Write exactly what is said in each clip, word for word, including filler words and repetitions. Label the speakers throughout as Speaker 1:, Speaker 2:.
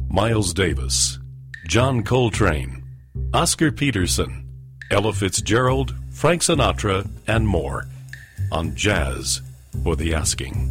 Speaker 1: Miles Davis, John Coltrane, Oscar Peterson, Ella Fitzgerald, Frank Sinatra, and more on Jazz for the Asking.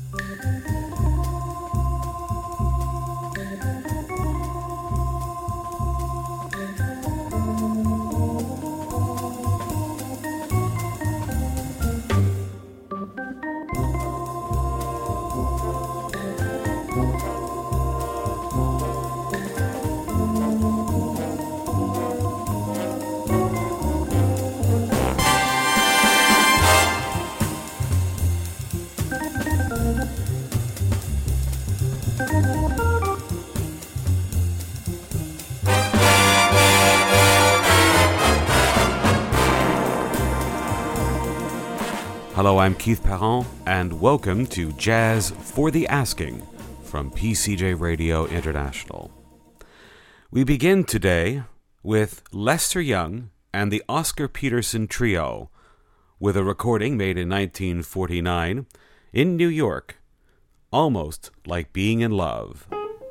Speaker 2: Hello, I'm Keith Perron, and welcome to Jazz for the Asking from P C J Radio International. We begin today with Lester Young and the Oscar Peterson Trio, with a recording made in nineteen forty-nine in New York, Almost Like Being in Love.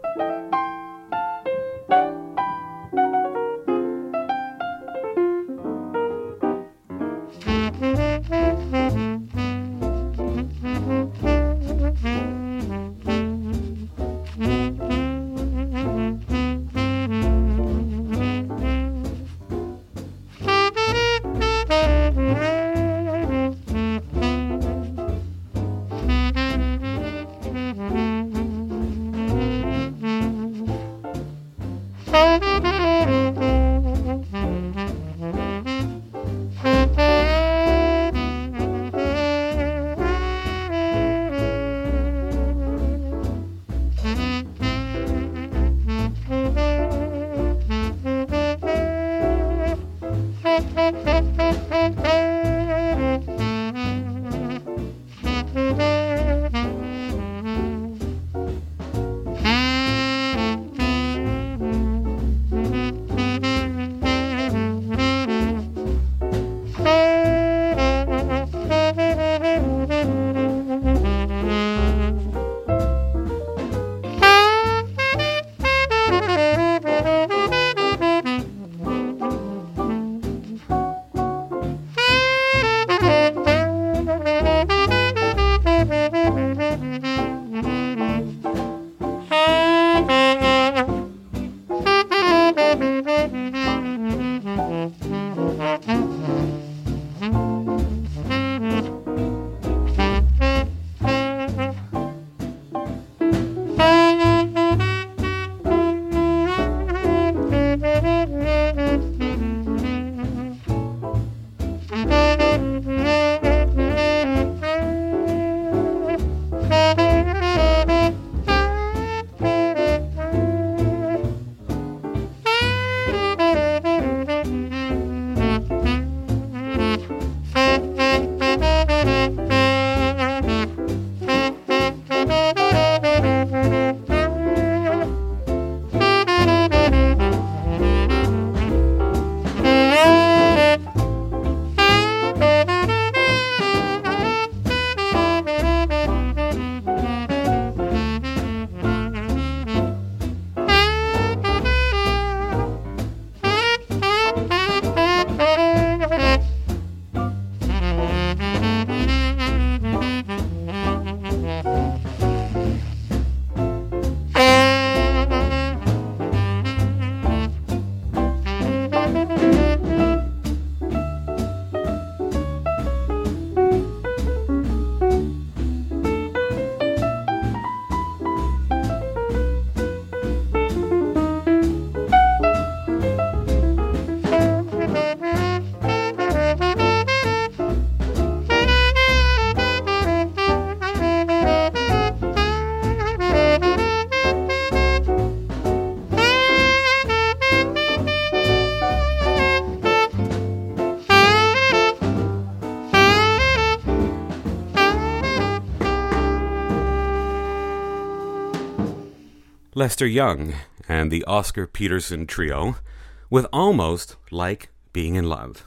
Speaker 2: Lester Young and the Oscar Peterson Trio with Almost Like Being in Love.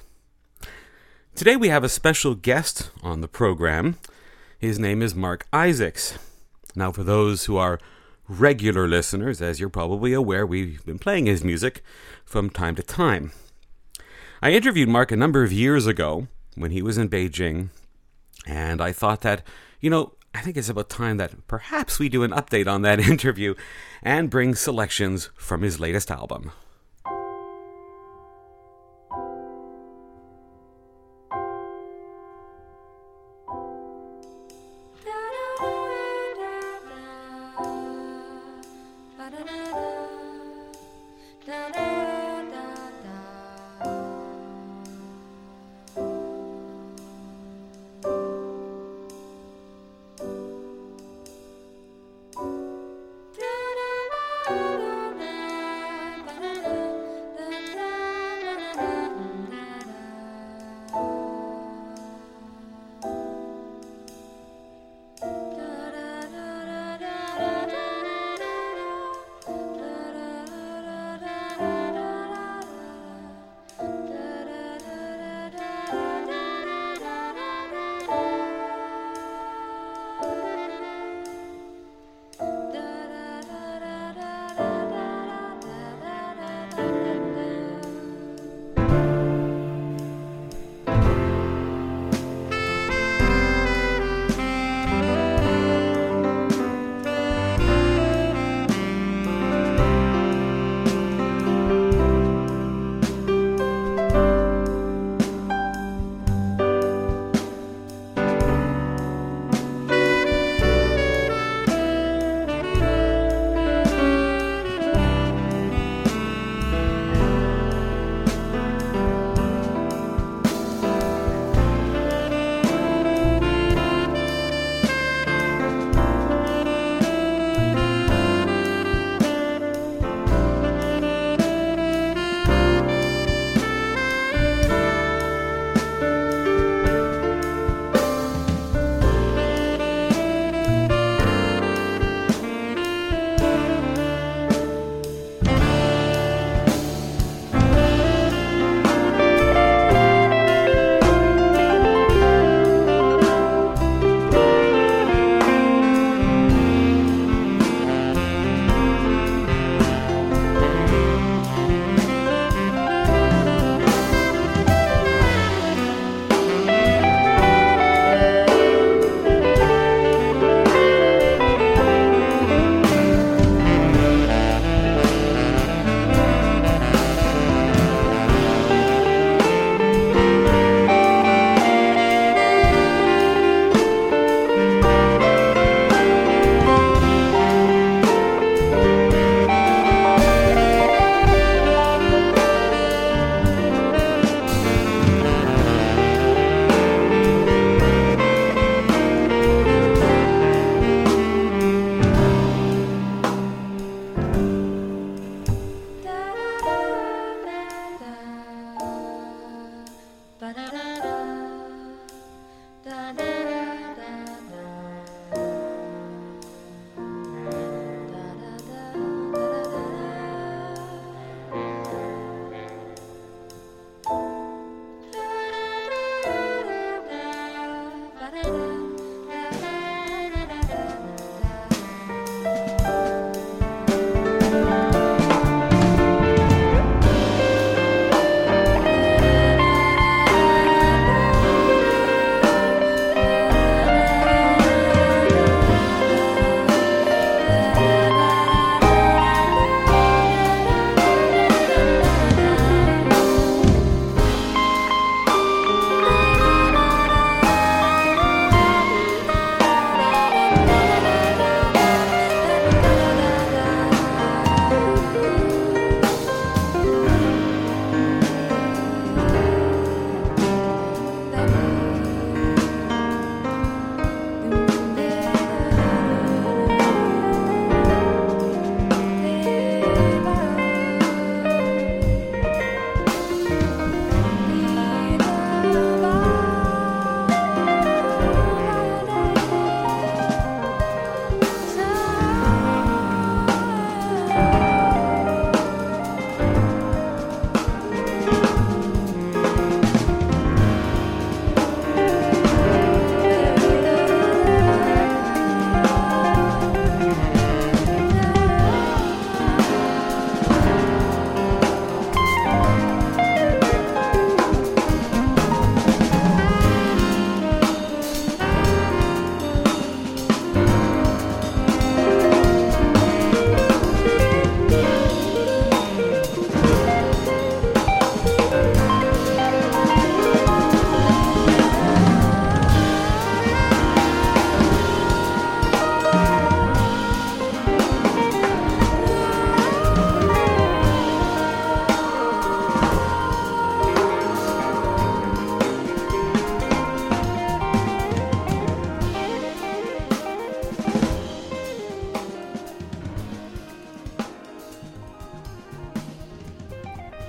Speaker 2: Today we have a special guest on the program. His name is Mark Isaacs. Now, for those who are regular listeners, as you're probably aware, we've been playing his music from time to time. I interviewed Mark a number of years ago when he was in Beijing, and I thought that, you know, I think it's about time that perhaps we do an update on that interview and bring selections from his latest album.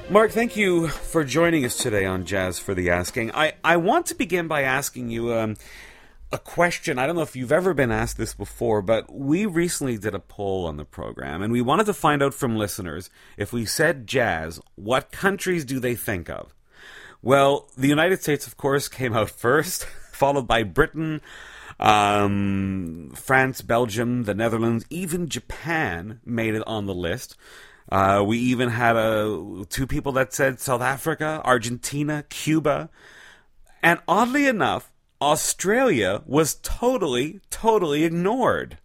Speaker 2: Mark, thank you for joining us today on Jazz for the Asking. I, I want to begin by asking you um, a question. I don't know if you've ever been asked this before, but we recently did a poll on the program, and we wanted to find out from listeners, if we said jazz, what countries do they think of? Well, the United States, of course, came out first, followed by Britain, um, France, Belgium, the Netherlands, even Japan made it on the list. Uh, we even had uh, two people that said South Africa, Argentina, Cuba. And oddly enough, Australia was totally, totally ignored.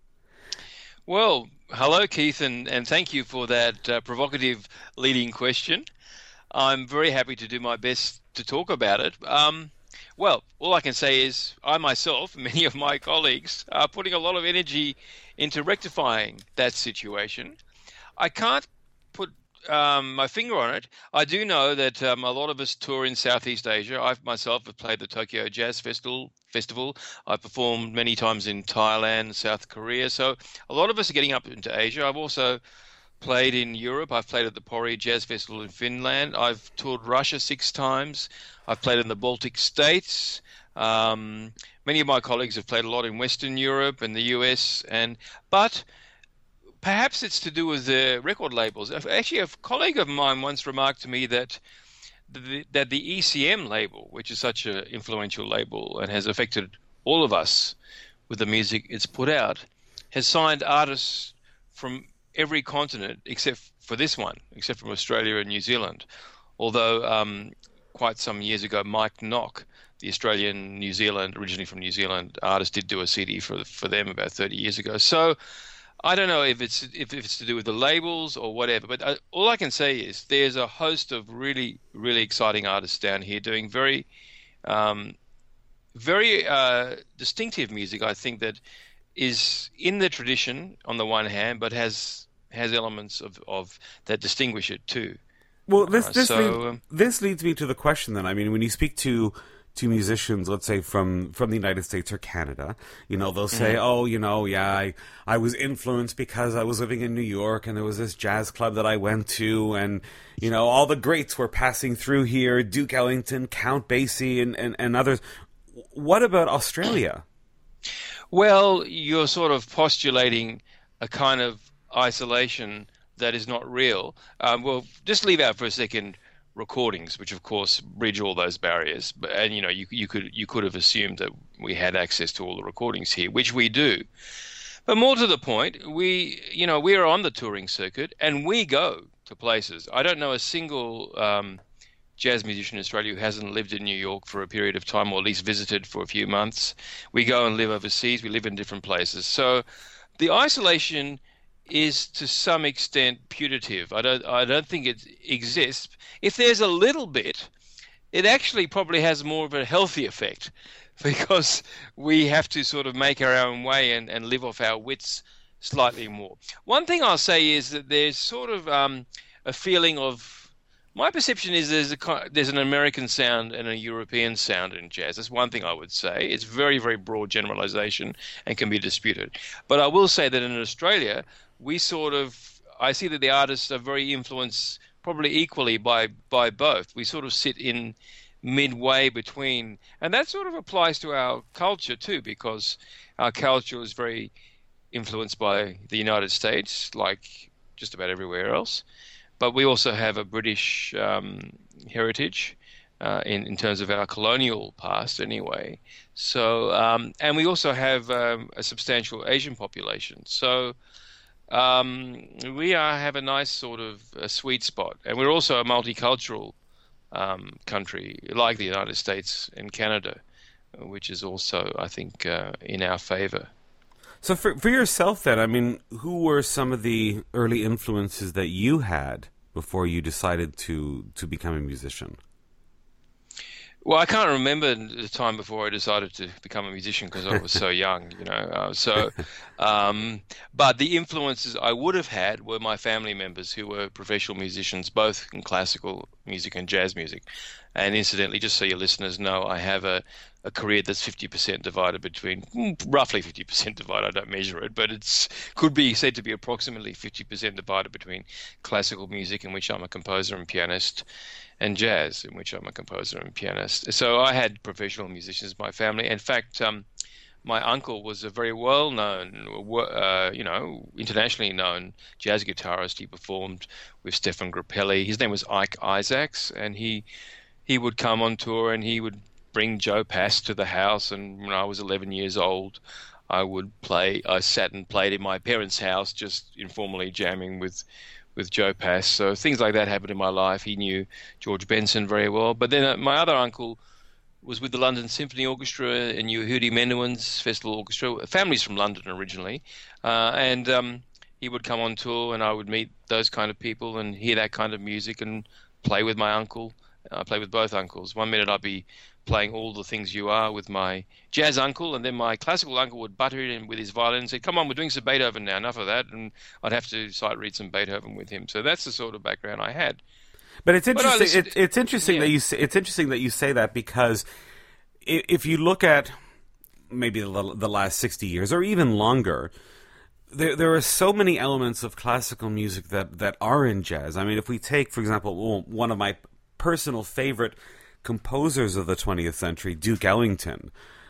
Speaker 3: Well, hello, Keith, and, and thank you for that uh, provocative leading question. I'm very happy to do my best to talk about it. Um, well, all I can say is I myself, many of my colleagues, are putting a lot of energy into rectifying that situation. I can't put um, my finger on it. I do know that um, a lot of us tour in Southeast Asia. I myself have played the Tokyo Jazz Festival. Festival. I've performed many times in Thailand, South Korea. So a lot of us are getting up into Asia. I've also played in Europe. I've played at the Pori Jazz Festival in Finland. I've toured Russia six times. I've played in the Baltic States. Um, many of my colleagues have played a lot in Western Europe and the U S. And but perhaps it's to do with the record labels. Actually, a colleague of mine once remarked to me that the, that the E C M label, which is such an influential label and has affected all of us with the music it's put out, has signed artists from every continent except for this one, except from Australia and New Zealand. Although um, quite some years ago, Mike Knock, the Australian, New Zealand, originally from New Zealand artist, did do a C D for for them about thirty years ago. So I don't know if it's if it's to do with the labels or whatever, but I, all I can say is there's a host of really, really exciting artists down here doing very, um, very uh, distinctive music. I think that is in the tradition on the one hand, but has has elements of, of that distinguish it too.
Speaker 2: Well, this this,
Speaker 3: uh, so,
Speaker 2: lead,
Speaker 3: um,
Speaker 2: this leads me to the question then. I mean, when you speak to to musicians, let's say from, from the United States or Canada, you know, they'll say, mm-hmm. oh, you know, yeah, I, I was influenced because I was living in New York and there was this jazz club that I went to and, you know, all the greats were passing through here, Duke Ellington, Count Basie and, and, and others. What about Australia?
Speaker 3: Well, you're sort of postulating a kind of isolation that is not real. Um, well, just leave out for a second recordings, which of course bridge all those barriers. But and you know, you you could you could have assumed that we had access to all the recordings here, which we do. But more to the point, we you know we are on the touring circuit and we go to places. I don't know a single um, jazz musician in Australia who hasn't lived in New York for a period of time or at least visited for a few months. We go and live overseas. We live in different places. So the isolation is to some extent putative. I don't I don't think it exists. If there's a little bit, it actually probably has more of a healthy effect because we have to sort of make our own way and, and live off our wits slightly more. One thing I'll say is that there's sort of um, a feeling of, my perception is there's a there's an American sound and a European sound in jazz. That's one thing I would say. It's very, very broad generalization and can be disputed. But I will say that in Australia, we sort of, I see that the artists are very influenced probably equally by by both. We sort of sit in midway between, and that sort of applies to our culture too, because our culture is very influenced by the United States, like just about everywhere else. But we also have a British um, heritage uh, in, in terms of our colonial past anyway. So, um, and we also have um, a substantial Asian population. So um, we are, have a nice sort of a sweet spot. And we're also a multicultural um, country like the United States and Canada, which is also, I think, uh, in our favor.
Speaker 2: So for for yourself then, I mean, who were some of the early influences that you had before you decided to, to become a musician?
Speaker 3: Well, I can't remember the time before I decided to become a musician because I was so young, you know. Uh, so, um, but the influences I would have had were my family members who were professional musicians, both in classical music and jazz music. And incidentally, just so your listeners know, I have a, a career that's fifty percent divided between, roughly fifty percent divided, I don't measure it, but it's could be said to be approximately fifty percent divided between classical music, in which I'm a composer and pianist, and jazz, in which I'm a composer and pianist. So I had professional musicians in my family. In fact, um, my uncle was a very well-known, uh, you know, internationally known jazz guitarist. He performed with Stefan Grappelli. His name was Ike Isaacs, and he he would come on tour and he would bring Joe Pass to the house. And when I was eleven years old, I would play. I sat and played in my parents' house, just informally jamming with with Joe Pass. So things like that happened in my life. He knew George Benson very well. But then uh, my other uncle was with the London Symphony Orchestra and Yehudi Menuhin's Festival Orchestra. Families from London originally. Uh, and um, he would come on tour and I would meet those kind of people and hear that kind of music and play with my uncle. I uh, played with both uncles. One minute I'd be playing All the Things You Are with my jazz uncle, and then my classical uncle would butter in with his violin and say, come on, we're doing some Beethoven now, enough of that. And I'd have to sight read some Beethoven with him. So that's the sort of background I had.
Speaker 2: But it's interesting.
Speaker 3: But listened,
Speaker 2: it, it's interesting
Speaker 3: yeah.
Speaker 2: that you. Say, it's interesting that you say that because if you look at maybe the, the last sixty years or even longer, there there are so many elements of classical music that, that are in jazz. I mean, if we take, for example, one of my personal favorite composers of the twentieth century, Duke Ellington.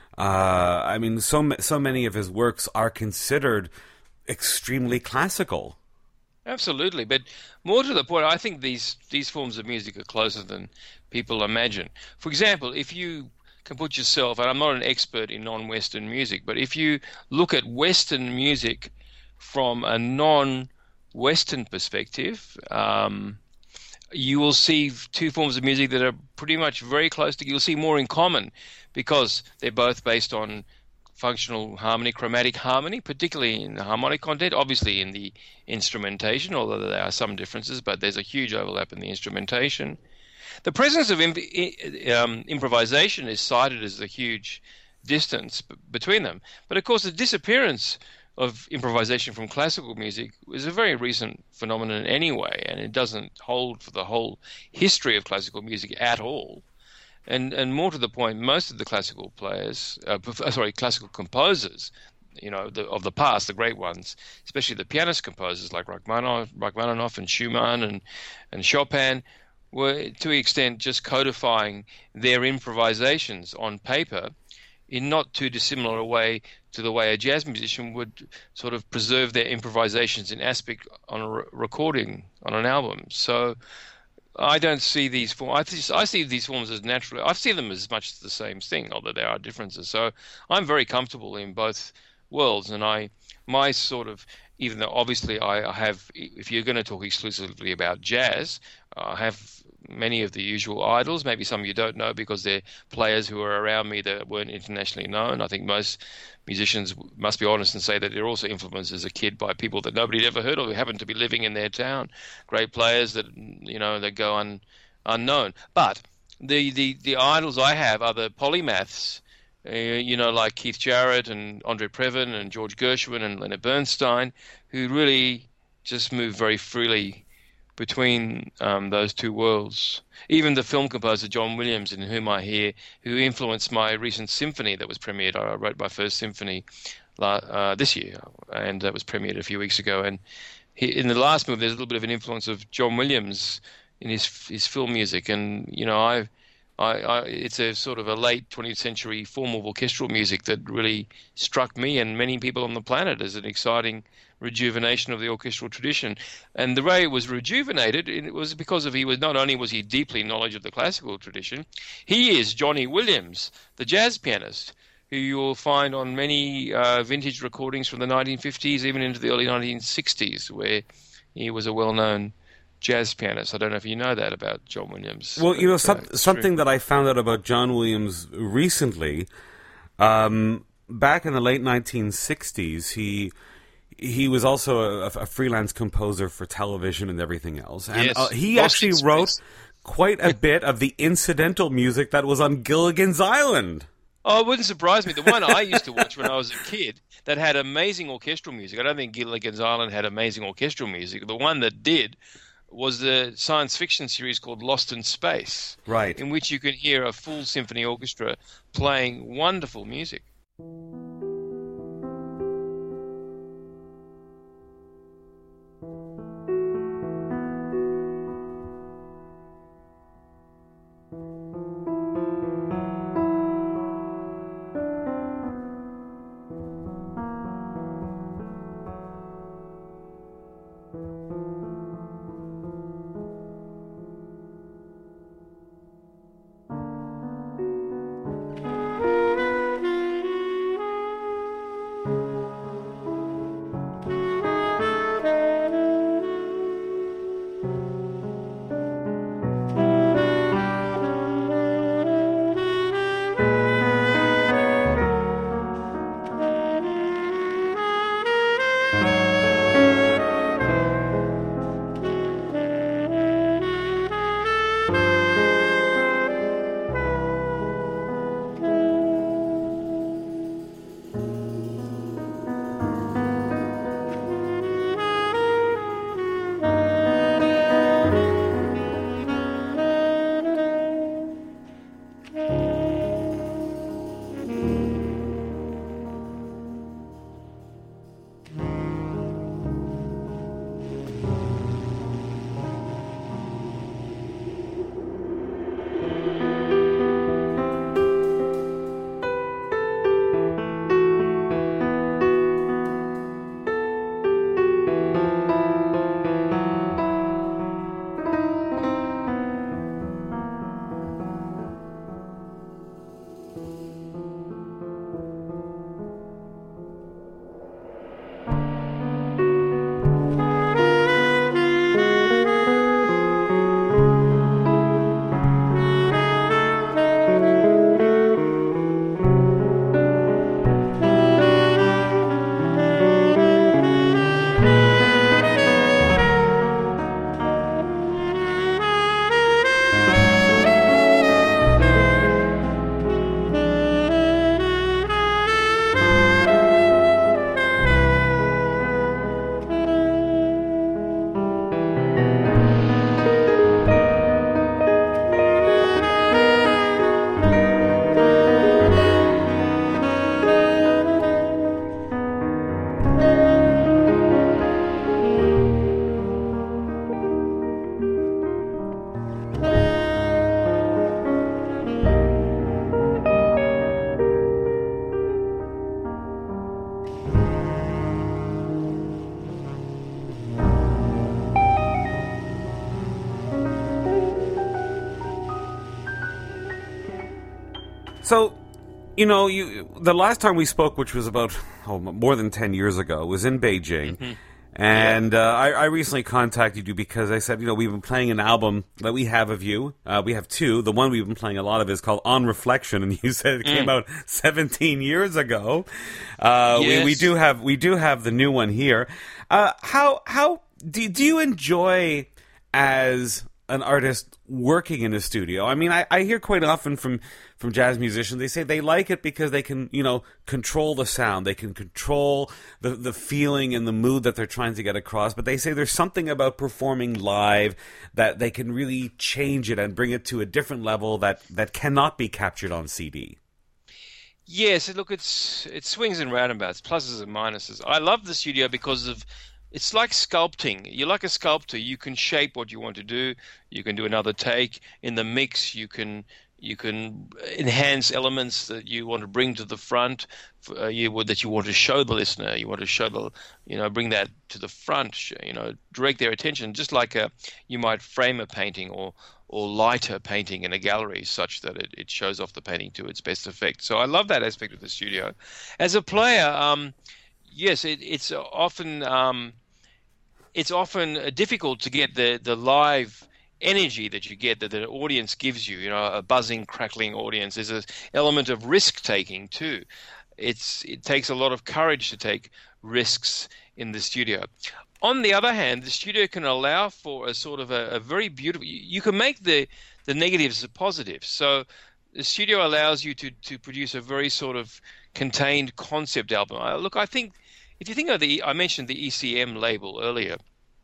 Speaker 2: Uh, I mean, so so many of his works are considered extremely classical.
Speaker 3: Absolutely, but more to the point, I think these these forms of music are closer than people imagine. For example, if you can put yourself, and I'm not an expert in non-Western music, but if you look at Western music from a non-Western perspective, um, you will see two forms of music that are pretty much very close to, you'll see more in common because they're both based on functional harmony, chromatic harmony, particularly in the harmonic content, obviously in the instrumentation, although there are some differences, but there's a huge overlap in the instrumentation. The presence of imp- um, improvisation is cited as a huge distance b- between them. But of course, the disappearance of improvisation from classical music is a very recent phenomenon anyway, and it doesn't hold for the whole history of classical music at all. And and more to the point, most of the classical players, uh, sorry, classical composers, you know, the, of the past, the great ones, especially the pianist composers like Rachmaninoff, Rachmaninoff and Schumann and, and Chopin, were to an extent just codifying their improvisations on paper in not too dissimilar a way to the way a jazz musician would sort of preserve their improvisations in aspect on a re- recording on an album. So I don't see these forms. I, just, I see these forms as naturally. I see them as much the same thing, although there are differences. So I'm very comfortable in both worlds, and I, my sort of, even though obviously I, I have, if you're going to talk exclusively about jazz, I have many of the usual idols. Maybe some you don't know because they're players who are around me that weren't internationally known. I think most musicians must be honest and say that they're also influenced as a kid by people that nobody had ever heard of who happen to be living in their town. Great players that, you know, that go un, unknown. But the, the, the idols I have are the polymaths, uh, you know, like Keith Jarrett and Andre Previn and George Gershwin and Leonard Bernstein, who really just move very freely between um, those two worlds. Even the film composer John Williams, in whom I hear, who influenced my recent symphony that was premiered. I wrote my first symphony uh, this year, and that was premiered a few weeks ago. And he, in the last movie, there's a little bit of an influence of John Williams in his his film music. And you know, I, I, I it's a sort of a late twentieth century form of orchestral music that really struck me and many people on the planet as an exciting rejuvenation of the orchestral tradition. And the way it was rejuvenated, it was because of he was not only was he deeply knowledge of the classical tradition, he is Johnny Williams, the jazz pianist, who you will find on many uh, vintage recordings from the nineteen fifties, even into the early nineteen sixties, where he was a well-known jazz pianist. I don't know if you know that about John Williams.
Speaker 2: Well, you know, some,
Speaker 3: uh,
Speaker 2: something
Speaker 3: true.
Speaker 2: that I found out about John Williams recently, um, back in the late nineteen sixties, he he was also a, a freelance composer for television and everything else. And
Speaker 3: yes.
Speaker 2: uh, he
Speaker 3: Lost
Speaker 2: actually
Speaker 3: in
Speaker 2: wrote
Speaker 3: space.
Speaker 2: quite a bit of the incidental music that was on Gilligan's Island.
Speaker 3: Oh, it wouldn't surprise me. The one I used to watch when I was a kid that had amazing orchestral music. I don't think Gilligan's Island had amazing orchestral music. The one that did was the science fiction series called Lost in Space,
Speaker 2: Right.
Speaker 3: in which you can hear a full symphony orchestra playing wonderful music.
Speaker 2: So, you know, you the last time we spoke, which was about oh, more than ten years ago, was in Beijing. Mm-hmm. And yeah. uh, I, I recently contacted you because I said, you know, we've been playing an album that we have of you. Uh, we have two. The one we've been playing a lot of is called On Reflection, and you said it mm. came out seventeen years ago. Uh, yes. we, we do have we do have the new one here. Uh, how how do do you enjoy as an artist working in a studio? I mean, I, I hear quite often from, from jazz musicians, they say they like it because they can, you know, control the sound. They can control the, the feeling and the mood that they're trying to get across. But they say there's something about performing live that they can really change it and bring it to a different level that, that cannot be captured on C D.
Speaker 3: Yes, look, it's it swings and roundabouts, pluses and minuses. I love the studio because of it's like sculpting. You're like a sculptor. You can shape what you want to do. You can do another take in the mix. You can you can enhance elements that you want to bring to the front. Uh, you that you want to show the listener. You want to show the you know bring that to the front. You know, direct their attention. Just like a you might frame a painting or or light a painting in a gallery such that it, it shows off the painting to its best effect. So I love that aspect of the studio. As a player, um, yes, it, it's often. Um, It's often difficult to get the, the live energy that you get, that the audience gives you, you know, a buzzing, crackling audience. There's an element of risk-taking too. It's It takes a lot of courage to take risks in the studio. On the other hand, the studio can allow for a sort of a, a very beautiful... You can make the, the negatives a positive. So the studio allows you to, to produce a very sort of contained concept album. Uh, look, I think... If you think of the, I mentioned the E C M label earlier.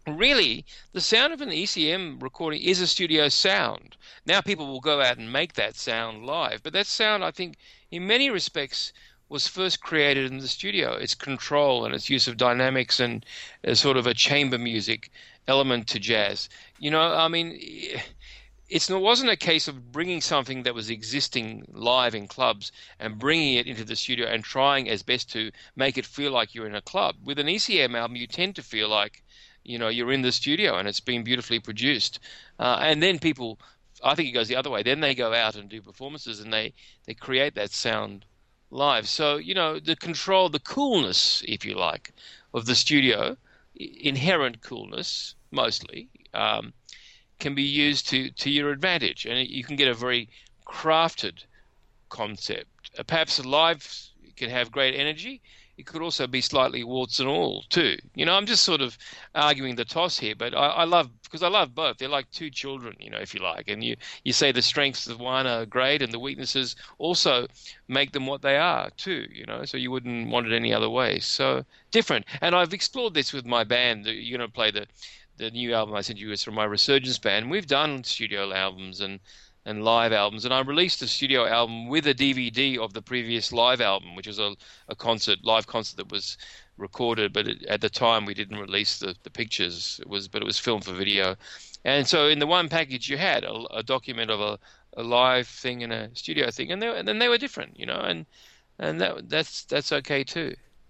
Speaker 3: really, the sound of an E C M recording is a studio sound. Now people will go out and make that sound live, but that sound, I think, in many respects, was first created in the studio. Its control and its use of dynamics and a sort of a chamber music element to jazz. You know, I mean, it's, it wasn't a case of bringing something that was existing live in clubs and bringing it into the studio and trying as best to make it feel like you're in a club. With an E C M album, you tend to feel like, you know, you're in the studio and it's been beautifully produced. Uh, and then people, I think it goes the other way. Then they go out and do performances and they, they create that sound live. So, you know, the control, the coolness, if you like, of the studio, inherent coolness, mostly, um, can be used to, to your advantage. And you can get a very crafted concept. Uh, perhaps live can have great energy. It could also be slightly warts and all too. You know, I'm just sort of arguing the toss here, but I, I love, because I love both. They're like two children, you know, if you like. And you, you say the strengths of one are great and the weaknesses also make them what they are too, you know, so you wouldn't want it any other way. So different. And I've explored this with my band. You're going to play the, the new album I sent you is from my Resurgence band. We've done studio albums and and live albums, and I released a studio album with a D V D of the previous live album, which was a, a concert, live concert that was recorded, but it, at the time we didn't release the, the pictures. It was, but it was filmed for video, and so in the one package you had a, a document of a, a live thing and a studio thing, and, they, and then they were different, you know, and and that that's that's okay too.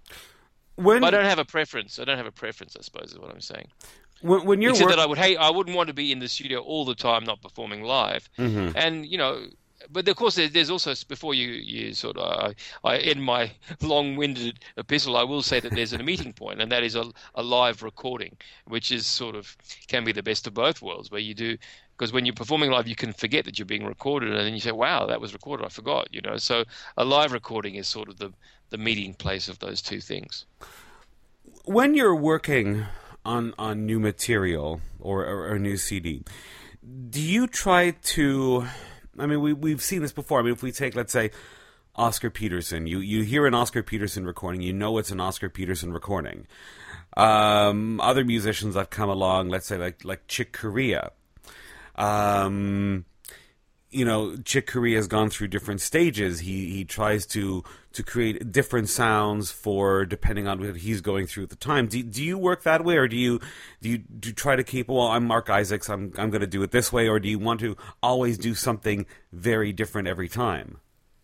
Speaker 3: When but I don't have a preference. I don't have a preference, I suppose, is what I'm saying.
Speaker 2: When, when you're
Speaker 3: Except
Speaker 2: work-
Speaker 3: that I would hate, I wouldn't want to be in the studio all the time, not performing live.
Speaker 2: Mm-hmm. And
Speaker 3: you know, but of course, there's also before you, you sort of, I, I end my long-winded epistle. I will say that there's a meeting point, and that is a, a live recording, which is sort of can be the best of both worlds, where you do. Because when you're performing live, you can forget that you're being recorded, and then you say, "Wow, that was recorded. I forgot." You know, so a live recording is sort of the the meeting place of those two things.
Speaker 2: When you're working on on new material or, or, or a new C D, do you try to, I mean, we, we've seen this before. I mean, if we take, let's say, Oscar Peterson, you, you hear an Oscar Peterson recording, you know it's an Oscar Peterson recording. Um, other musicians that come along, let's say like, like Chick Corea, um, you know, Chick Corea has gone through different stages. He he tries to to create different sounds for depending on what he's going through at the time. Do do you work that way, or do you do you do you try to keep? Well, I'm Mark Isaacs. I'm I'm going to do it this way, or do you want to always do something very different every time?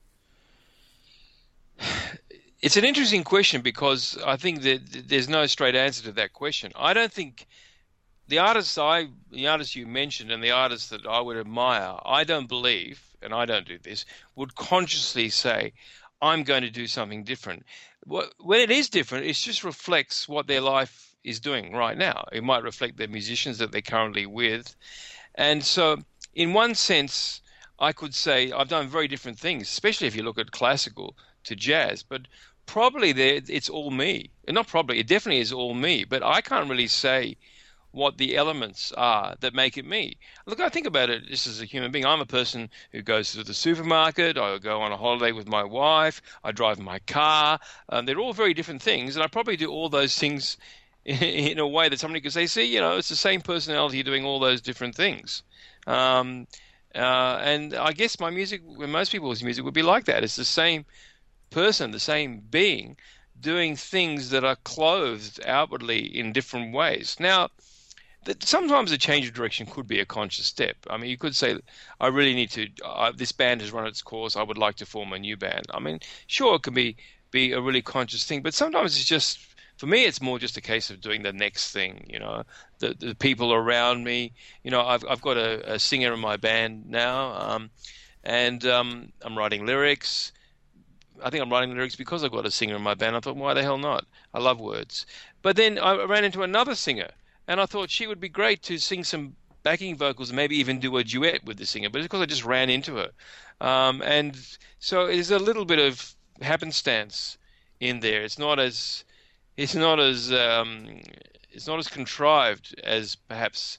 Speaker 3: It's an interesting question because I think that there's no straight answer to that question. I don't think. The artists I, the artists you mentioned, and the artists that I would admire, I don't believe, and I don't do this, would consciously say, "I'm going to do something different." When it is different, it just reflects what their life is doing right now. It might reflect the musicians that they're currently with, and so, in one sense, I could say I've done very different things, especially if you look at classical to jazz, but probably it's all me. Not probably, it definitely is all me, but I can't really say what the elements are that make it me. Look, I think about it just as a human being. I'm a person who goes to the supermarket. I go on a holiday with my wife. I drive my car. Um, they're all very different things, and I probably do all those things in, in a way that somebody could say, see, you know, it's the same personality doing all those different things. Um, uh, and I guess my music, when most people's music would be like that. It's the same person, the same being, doing things that are clothed outwardly in different ways. Now, that sometimes a change of direction could be a conscious step. I mean, you could say, I really need to, uh, this band has run its course, I would like to form a new band. I mean, sure, it can be, be a really conscious thing, but sometimes it's just, for me, it's more just a case of doing the next thing, you know, the, the people around me. You know, I've, I've got a, a singer in my band now, um, and um, I'm writing lyrics. I think I'm writing lyrics because I've got a singer in my band. I thought, why the hell not? I love words. But then I ran into another singer, and I thought she would be great to sing some backing vocals and maybe even do a duet with the singer. But it's because I just ran into her. Um, and so there's a little bit of happenstance in there. It's not as it's not as um, it's not as contrived as perhaps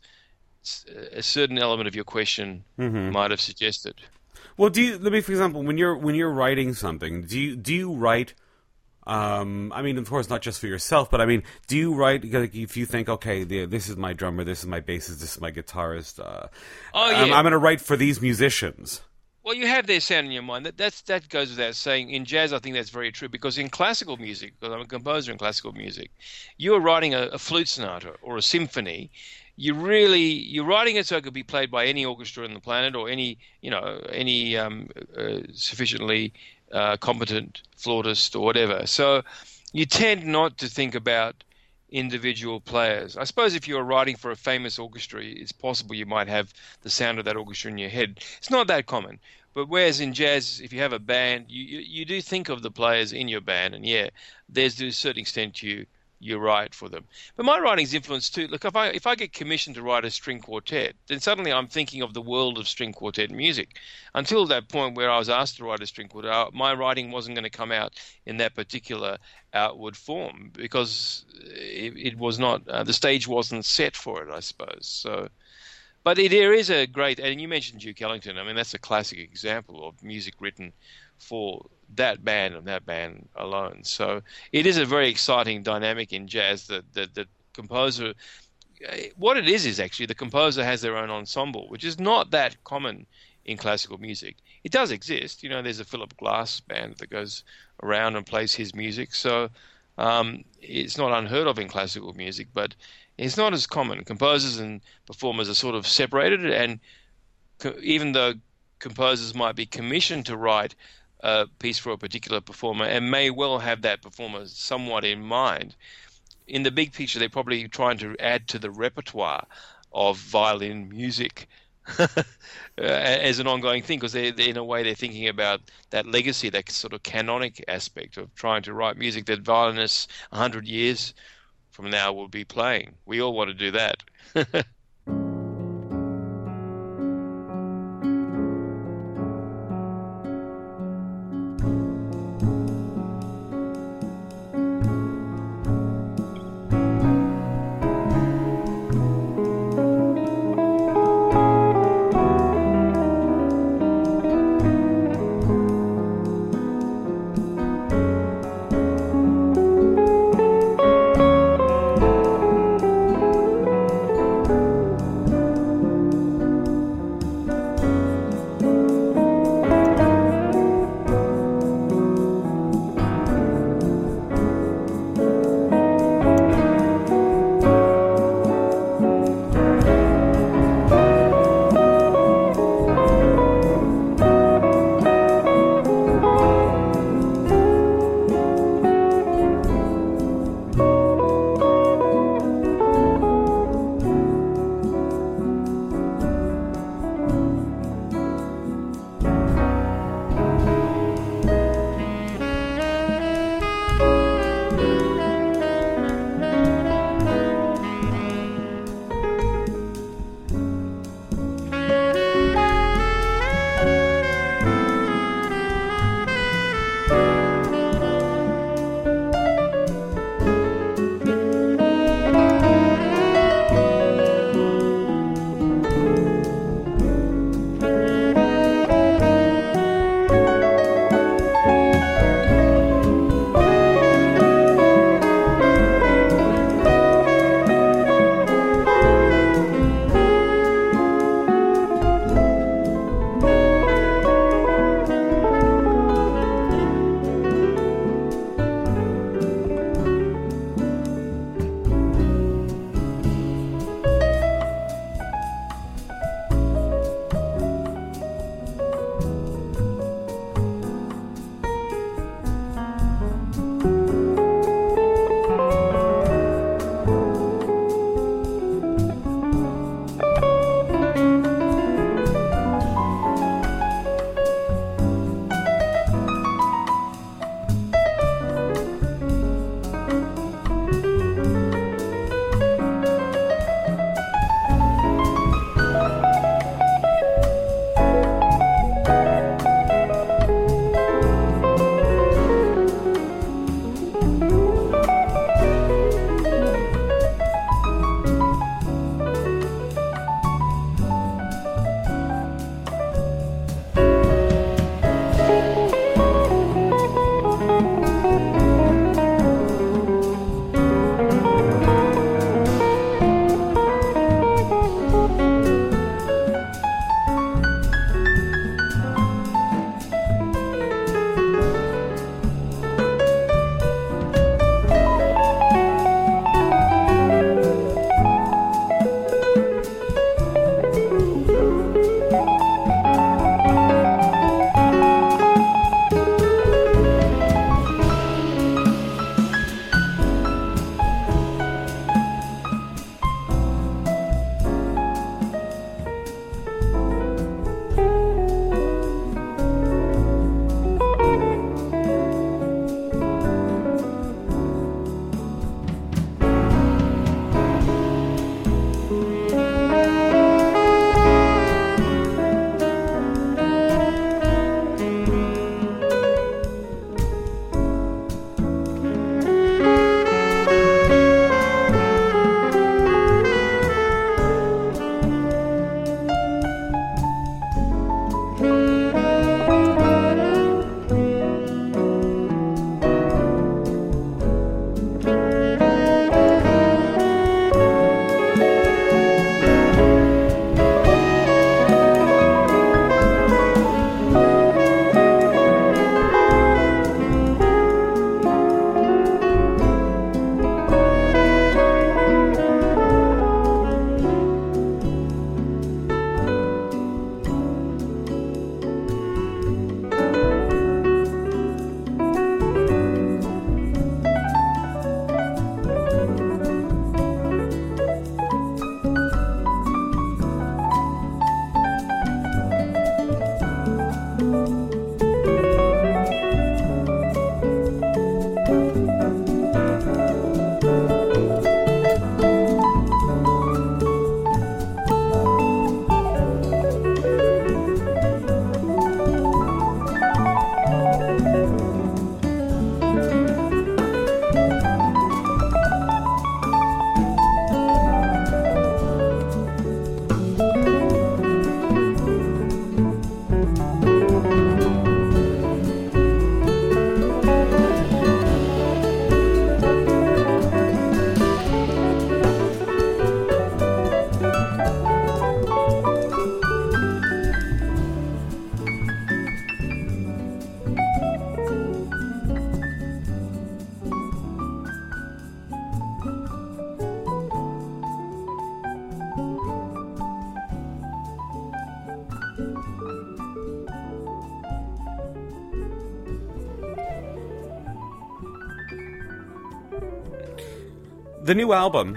Speaker 3: a certain element of your question mm-hmm. might have suggested.
Speaker 2: Well, do you, let me, for example, when you're when you're writing something, do you do you write Um, I mean, of course, not just for yourself, but I mean, do you write, like, if you think, okay, the, this is my drummer, this is my bassist, this is my guitarist, uh,
Speaker 3: oh, yeah.
Speaker 2: I'm, I'm going to write for these musicians.
Speaker 3: Well, you have their sound in your mind. That that's, that goes without saying. In jazz, I think that's very true, because in classical music, because I'm a composer in classical music, you are writing a, a flute sonata or a symphony. You really you're writing it so it could be played by any orchestra on the planet, or any you know any um, uh, sufficiently uh, competent flautist or whatever. So you tend not to think about individual players. I suppose if you're writing for a famous orchestra, it's possible you might have the sound of that orchestra in your head. It's not that common. But whereas in jazz, if you have a band, you, you, you do think of the players in your band, and yeah, there's to a certain extent you you write for them. But my writing's influenced too. Look, if I if I get commissioned to write a string quartet, then suddenly I'm thinking of the world of string quartet music. Until that point where I was asked to write a string quartet, my writing wasn't going to come out in that particular outward form, because it, it was not uh, the stage wasn't set for it, I suppose. So, but it, there is a great, and you mentioned Duke Ellington. I mean, that's a classic example of music written for that band and that band alone. So it is a very exciting dynamic in jazz that the, the composer, what it is is actually the composer has their own ensemble, which is not that common in classical music. It does exist. You know, there's a Philip Glass band that goes around and plays his music. So um, it's not unheard of in classical music, but it's not as common. Composers and performers are sort of separated, and co- even though composers might be commissioned to write a piece for a particular performer and may well have that performer somewhat in mind, in the big picture they're probably trying to add to the repertoire of violin music as an ongoing thing, because they, they, in a way they're thinking about that legacy, that sort of canonic aspect of trying to write music that violinists one hundred years from now will be playing. We all want to do that.
Speaker 2: The new album,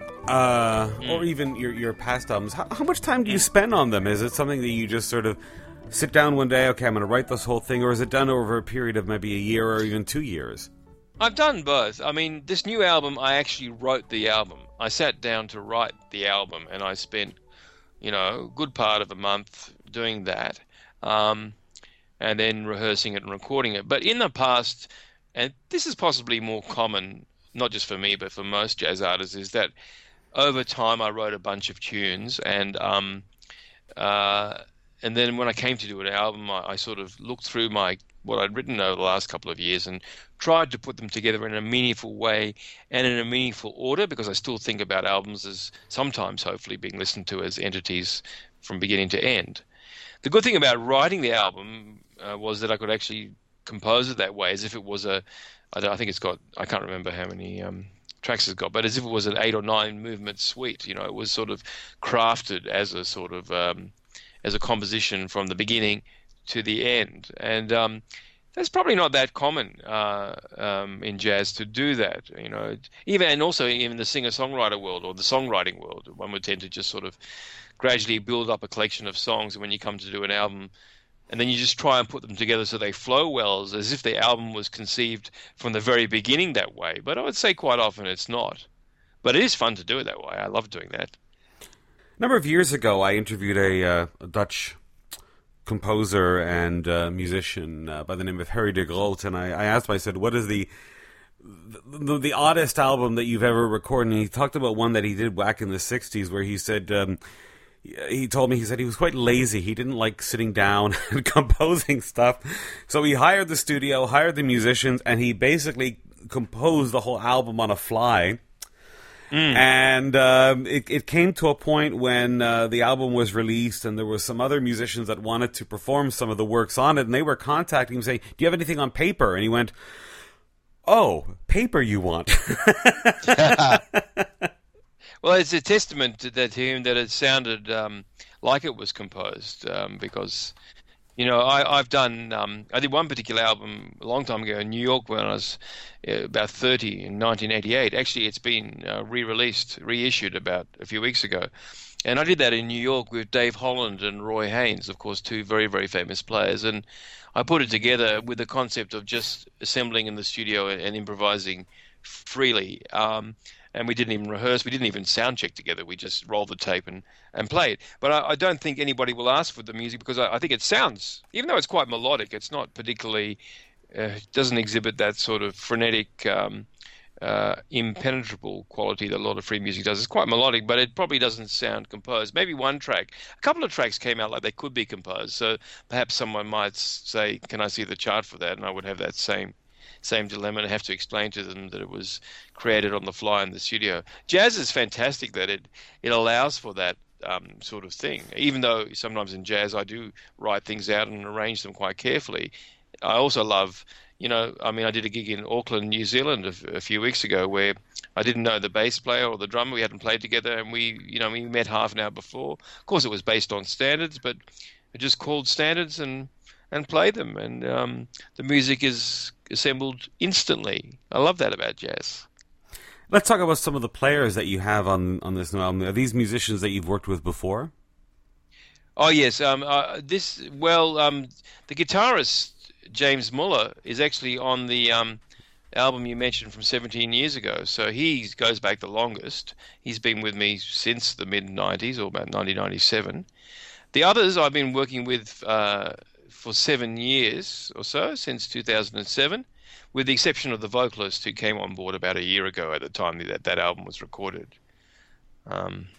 Speaker 2: uh, mm. or even your your past albums, how, how much time do you spend on them? Is it something that you just sort of sit down one day, okay, I'm going to write this whole thing, or is it done over a period of maybe a year or even two years?
Speaker 3: I've done both. I mean, this new album, I actually wrote the album. I sat down to write the album, and I spent, you know, a good part of a month doing that, um, and then rehearsing it and recording it. But in the past, and this is possibly more common, not just for me, but for most jazz artists, is that over time I wrote a bunch of tunes, and um, uh, and then when I came to do an album, I, I sort of looked through my what I'd written over the last couple of years and tried to put them together in a meaningful way and in a meaningful order, because I still think about albums as sometimes hopefully being listened to as entities from beginning to end. The good thing about writing the album uh, was that I could actually compose it that way, as if it was a, I, don't, I think it's got, I can't remember how many um, tracks it's got, but as if it was an eight or nine movement suite. You know, it was sort of crafted as a sort of, um, as a composition from the beginning to the end. And um, that's probably not that common uh, um, in jazz to do that, you know. Even and also even the singer-songwriter world or the songwriting world, one would tend to just sort of gradually build up a collection of songs, and when you come to do an album, and then you just try and put them together so they flow well, as if the album was conceived from the very beginning that way. But I would say quite often it's not. But it is fun to do it that way. I love doing that.
Speaker 2: A number of years ago, I interviewed a, uh, a Dutch composer and uh, musician uh, by the name of Harry de Groot, and I, I asked him, I said, what is the, the the oddest album that you've ever recorded? And he talked about one that he did back in the sixties where he said, um, he told me, he said he was quite lazy. He didn't like sitting down and composing stuff. So he hired the studio, hired the musicians, and he basically composed the whole album on a fly. Mm. And um, it, it came to a point when uh, the album was released and there were some other musicians that wanted to perform some of the works on it, and they were contacting him saying, do you have anything on paper? And he went, oh, paper you want?
Speaker 3: Well, it's a testament to, that, to him that it sounded um, like it was composed, um, because... You know, I, I've done, um, I did one particular album a long time ago in New York when I was uh, about thirty in nineteen eighty-eight. Actually, it's been uh, re-released, reissued about a few weeks ago. And I did that in New York with Dave Holland and Roy Haynes, of course, two very, very famous players. And I put it together with the concept of just assembling in the studio and, and improvising freely. Um, and we didn't even rehearse. We didn't even sound check together. We just rolled the tape and, and played. But I, I don't think anybody will ask for the music because I, I think it sounds, even though it's quite melodic, it's not particularly, uh, doesn't exhibit that sort of frenetic, um, uh, impenetrable quality that a lot of free music does. It's quite melodic, but it probably doesn't sound composed. Maybe one track, a couple of tracks came out like they could be composed. So perhaps someone might say, can I see the chart for that? And I would have that same same dilemma and have to explain to them that it was created on the fly in the studio. Jazz is fantastic that it, it allows for that um, sort of thing. Even though sometimes in jazz I do write things out and arrange them quite carefully, I also love, you know, I mean, I did a gig in Auckland, New Zealand a, a few weeks ago where I didn't know the bass player or the drummer. We hadn't played together, and we, you know, we met half an hour before. Of course, it was based on standards, but I just called standards and and play them, and um, the music is assembled instantly. I love that about jazz.
Speaker 2: Let's talk about some of the players that you have on, on this new album. Are these musicians that you've worked with before?
Speaker 3: Oh, yes. Um, uh, this well, um, the guitarist, James Muller, is actually on the um, album you mentioned from seventeen years ago, so he goes back the longest. He's been with me since the mid nineties, or about nineteen ninety-seven. The others I've been working with uh, for seven years or so, since two thousand seven, with the exception of the vocalist who came on board about a year ago at the time that that album was recorded. Um,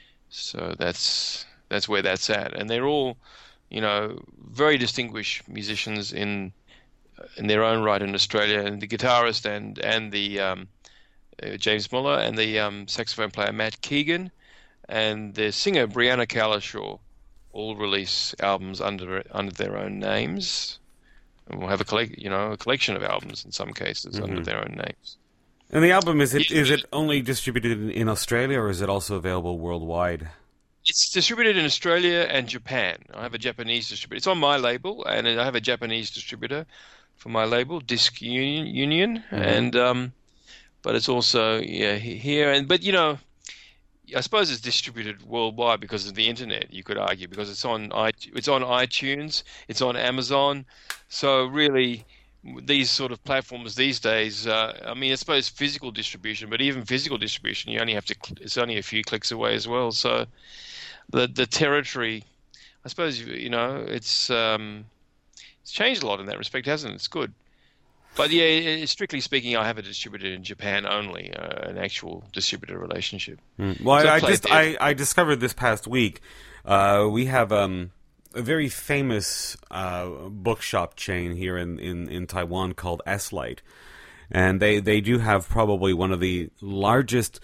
Speaker 3: so that's that's where that's at. And they're all, you know, very distinguished musicians in in their own right in Australia. And the guitarist and, and the um, uh, James Muller, and the um, saxophone player Matt Keegan, and the singer Brianna Cowlishaw, all release albums under under their own names, and we'll have a collect, you know, a collection of albums in some cases mm-hmm. under their own names.
Speaker 2: And the album, is it is it only distributed in, in Australia, or is it also available worldwide?
Speaker 3: It's distributed in Australia and Japan. I have a Japanese distributor. It's on my label, and I have a Japanese distributor for my label, Disc Union. Union. Mm-hmm. And um, but it's also yeah here and but you know. I suppose it's distributed worldwide because of the internet. You could argue because it's on it's on iTunes, it's on Amazon. So really, these sort of platforms these days. Uh, I mean, I suppose physical distribution, but even physical distribution, you only have to. It's only a few clicks away as well. So the the territory, I suppose you know, it's um, it's changed a lot in that respect, hasn't it? It's good. But yeah, strictly speaking, I have a distributor in Japan only, uh, an actual distributor relationship.
Speaker 2: Mm. Well,
Speaker 3: so
Speaker 2: I, I
Speaker 3: played
Speaker 2: just
Speaker 3: there.
Speaker 2: I, I discovered this past week uh, we have um, a very famous uh, bookshop chain here in, in, in Taiwan called S-Light, and they, they do have probably one of the largest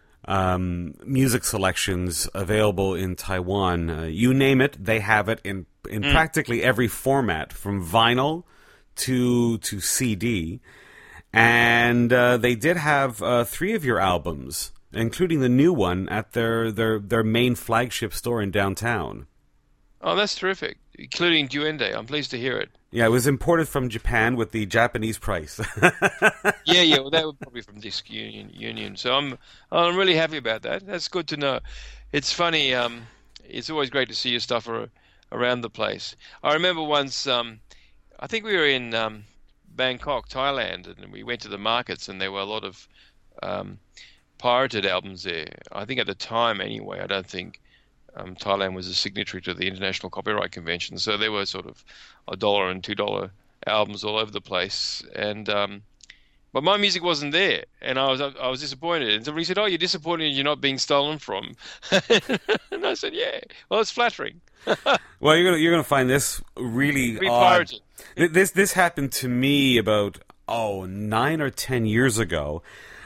Speaker 2: um, music selections available in Taiwan. Uh, you name it, they have it in in
Speaker 3: Mm.
Speaker 2: practically every format, from vinyl to to C D, and uh, they did have uh, three of your albums, including the new one, at their, their, their main flagship store in downtown.
Speaker 3: Oh, that's terrific, including Duende. I'm pleased to hear it.
Speaker 2: Yeah, it was imported from Japan with the Japanese price.
Speaker 3: Yeah, yeah. Well, that would probably from Disc Union. Union. So I'm I'm really happy about that. That's good to know. It's funny. Um, it's always great to see your stuff ar- around the place. I remember once. Um, I think we were in um, Bangkok, Thailand, and we went to the markets, and there were a lot of um, pirated albums there. I think at the time, anyway, I don't think um, Thailand was a signatory to the International Copyright Convention, so there were sort of a dollar and two dollar albums all over the place. And um, but my music wasn't there, and I was I was disappointed. And somebody said, "Oh, you're disappointed you're not being stolen from," and I said, "Yeah, well, it's flattering."
Speaker 2: Well, you're gonna you're gonna find this really
Speaker 3: Be
Speaker 2: odd.
Speaker 3: pirated.
Speaker 2: Th- This this happened to me about oh nine or ten years ago,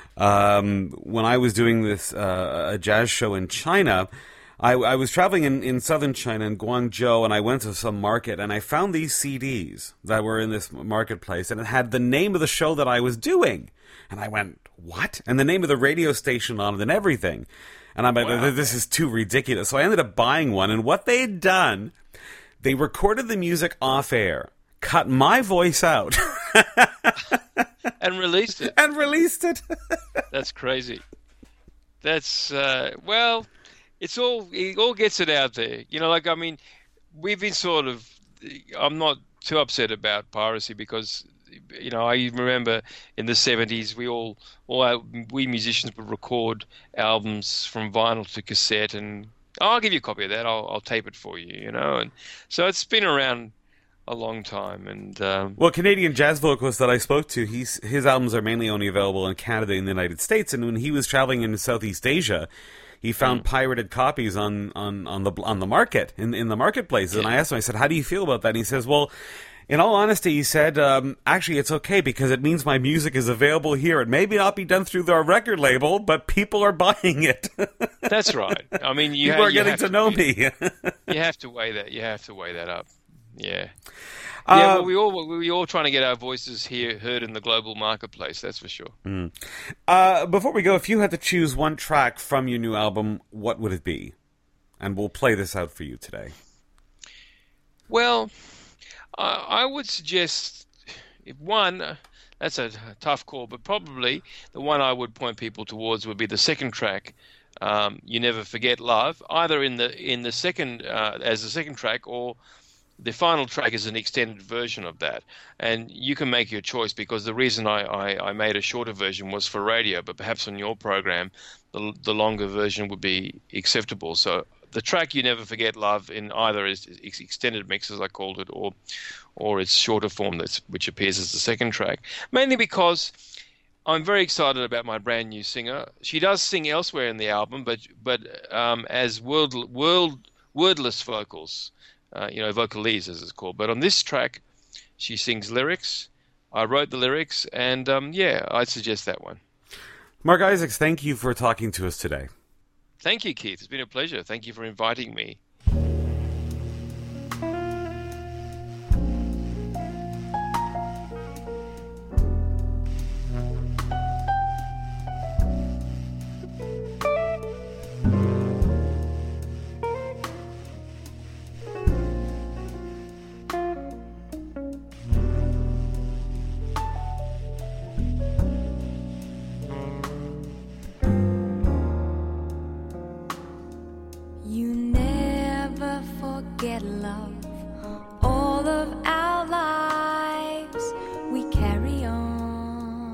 Speaker 2: um, when I was doing this uh, a jazz show in China. I, I was traveling in, in southern China, in Guangzhou, and I went to some market, and I found these C Ds that were in this marketplace, and it had the name of the show that I was doing. And I went, what? And the name of the radio station on it and everything. And I'm like,
Speaker 3: Wow.
Speaker 2: this is too ridiculous. So I ended up buying one, and what they had done, they recorded the music off air, cut my voice out,
Speaker 3: And released it.
Speaker 2: and released it.
Speaker 3: That's crazy. That's uh, well, it's all it all gets it out there. You know, like I mean, we've been sort of. I'm not too upset about piracy because, you know, I remember in the seventies we all, all our, we musicians would record albums from vinyl to cassette, and oh, I'll give you a copy of that. I'll, I'll tape it for you. You know, and so it's been around a long time. And um,
Speaker 2: Well, Canadian jazz vocalist that I spoke to, he's his albums are mainly only available in Canada and the United States. And when he was traveling in Southeast Asia, he found pirated copies on, on, on the on the market in in the marketplaces. And I asked him, I said, "How do you feel about that?" And he says, "Well, in all honesty," he said, um, "actually, it's okay because it means my music is available here. It may not be done through their record label, but people are buying it.
Speaker 3: that's right. I mean, you,
Speaker 2: People
Speaker 3: ha-
Speaker 2: are
Speaker 3: you
Speaker 2: getting
Speaker 3: have
Speaker 2: to know me."
Speaker 3: You have to weigh that. You have to weigh that up. Yeah.
Speaker 2: Uh,
Speaker 3: Yeah, well, we all we all trying to get our voices here heard in the global marketplace. That's for sure.
Speaker 2: Uh, before we go, if you had to choose one track from your new album, what would it be? And we'll play this out for you today.
Speaker 3: Well, I I would suggest if one. uh, That's a tough call, but probably the one I would point people towards would be the second track, um, "You Never Forget Love," either in the in the second uh, as the second track or the final track is an extended version of that. And you can make your choice because the reason I, I, I made a shorter version was for radio, but perhaps on your program, the, the longer version would be acceptable. So the track "You Never Forget Love" in either is is extended mix, as I called it, or or its shorter form, that's which appears as the second track, mainly because I'm very excited about my brand new singer. She does sing elsewhere in the album, but but um, as world world wordless vocals. Uh, you know, vocalese as it's called. But on this track, she sings lyrics. I wrote the lyrics, and um, yeah, I'd suggest that one.
Speaker 2: Mark Isaacs, thank you for talking to us today.
Speaker 3: Thank you, Keith. It's been a pleasure. Thank you for inviting me.
Speaker 4: You never forget love. All of our lives we carry on.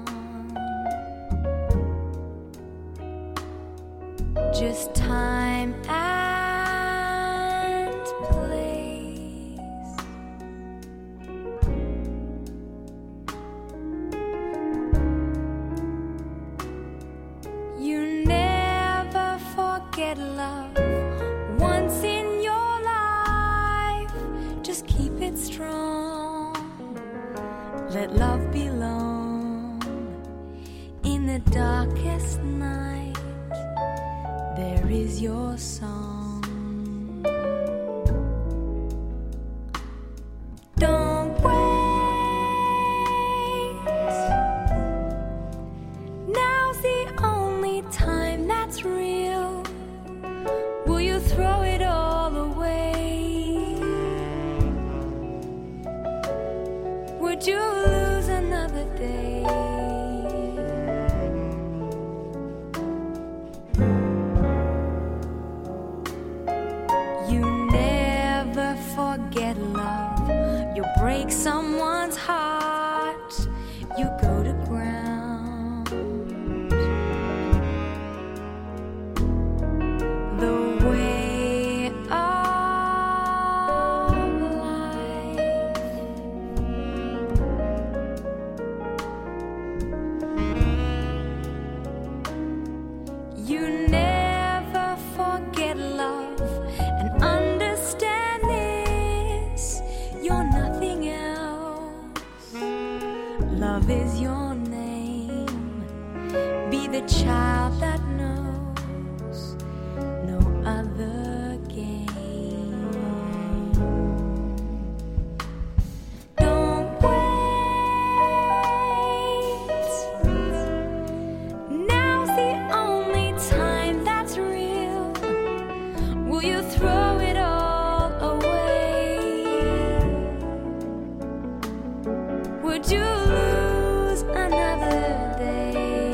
Speaker 4: Just time and place. You never forget love. Once in your life, just keep it strong. Let love belong. In the darkest night, there is your song. Don't wait. Now's the only time that's real. Will you throw it all away? Would you lose another day? You never forget love. You break someone's heart, you go to ground. The way of life. You never forget love, and understand this, you're nothing else. Love is your name. Be the child that knows no other game. Don't wait. Now's the only time that's real. Will you throw it all away? Would you lose another day?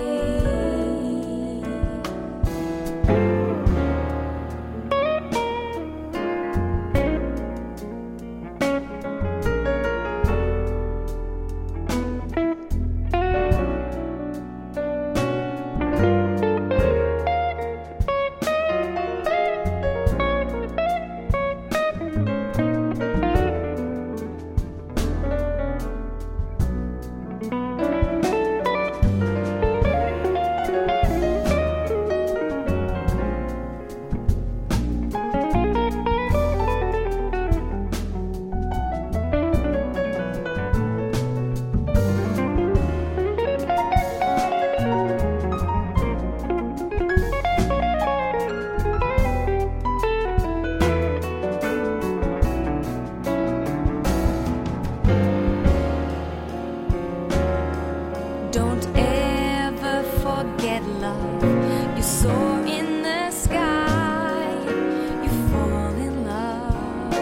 Speaker 4: Don't ever forget love. You soar in the sky, you fall in love.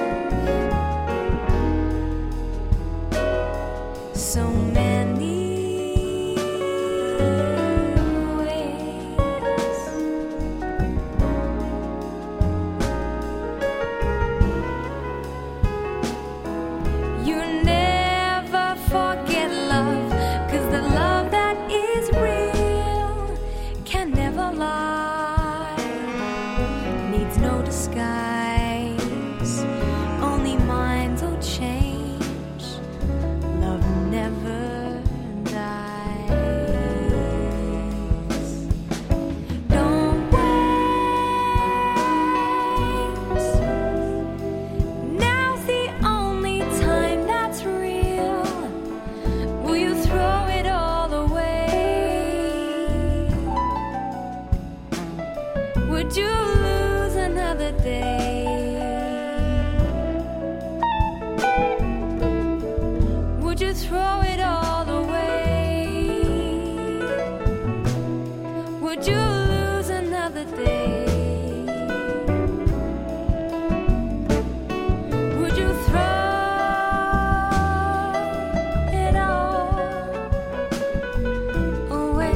Speaker 4: So many ways. You never forget love, 'cause the love that is real can never lie. Needs no disguise, only minds will change. Love never dies. Don't wait. Now's the only time that's real. Will you throw it all away? Would you lose another day? Would you throw it all away? Would you lose another day? Would you throw it all away?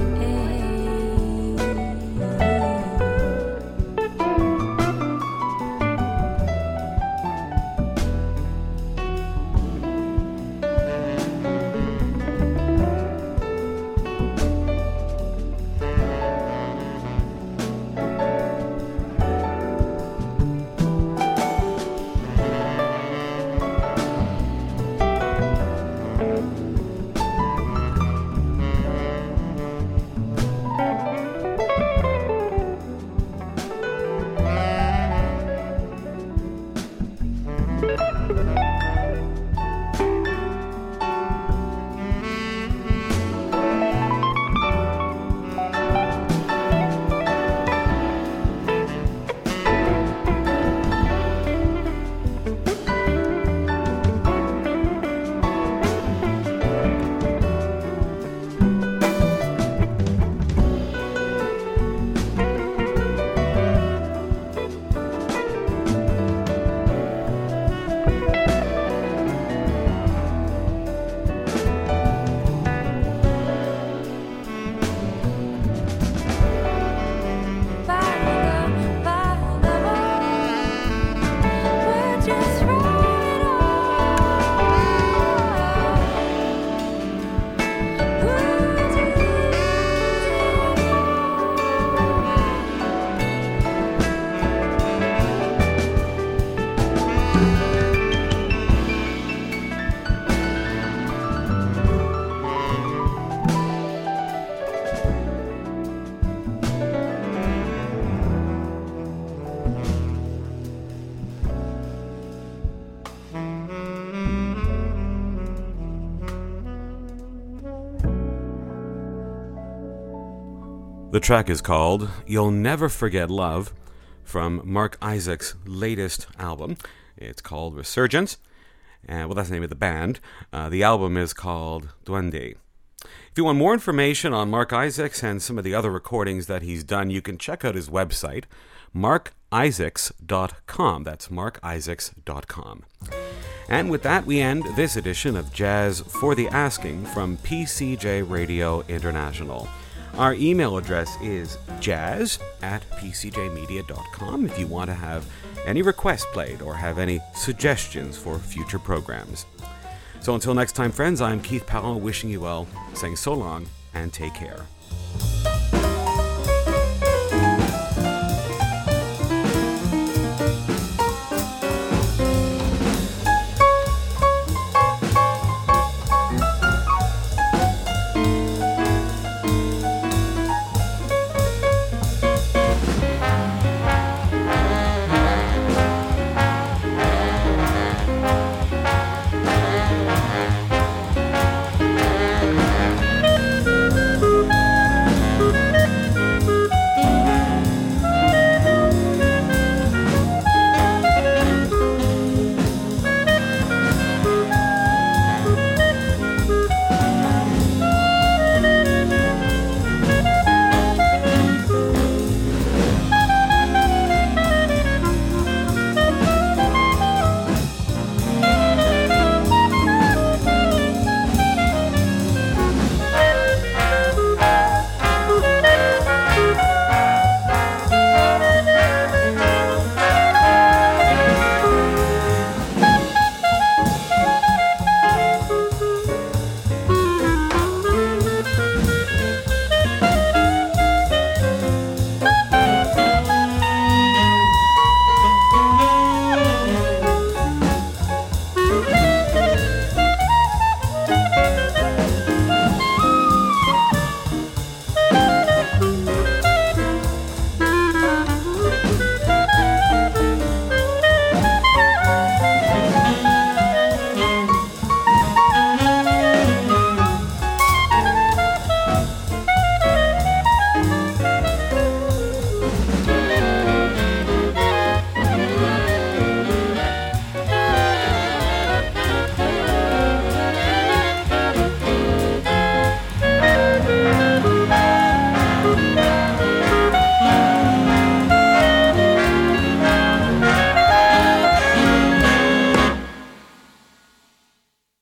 Speaker 2: The track is called You'll Never Forget Love from Mark Isaac's latest album. It's called Resurgence. Uh, well, that's the name of the band. Uh, the album is called Duende. If you want more information on Mark Isaacs and some of the other recordings that he's done, you can check out his website, mark isaacs dot com. That's mark isaacs dot com. And with that, we end this edition of Jazz for the Asking from P C J Radio International. Our email address is jazz at p c j media dot com if you want to have any requests played or have any suggestions for future programs. So until next time, friends, I'm Keith Powell wishing you well, saying so long and take care.